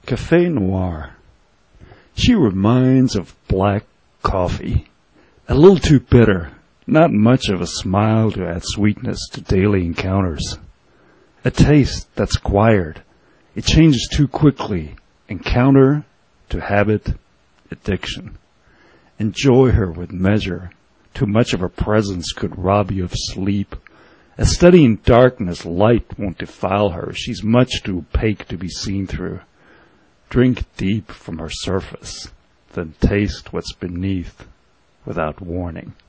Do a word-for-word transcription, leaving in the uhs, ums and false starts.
Café Noir. She reminds of black coffee, a little too bitter, not much of a smile to add sweetness to daily encounters. A taste that's acquired. It changes too quickly, encounter to habit, addiction. Enjoy her with measure. Too much of her presence could rob you of sleep. A study in darkness, light won't defile her. She's much too opaque to be seen through. Drink deep from her surface, then taste what's beneath without warning.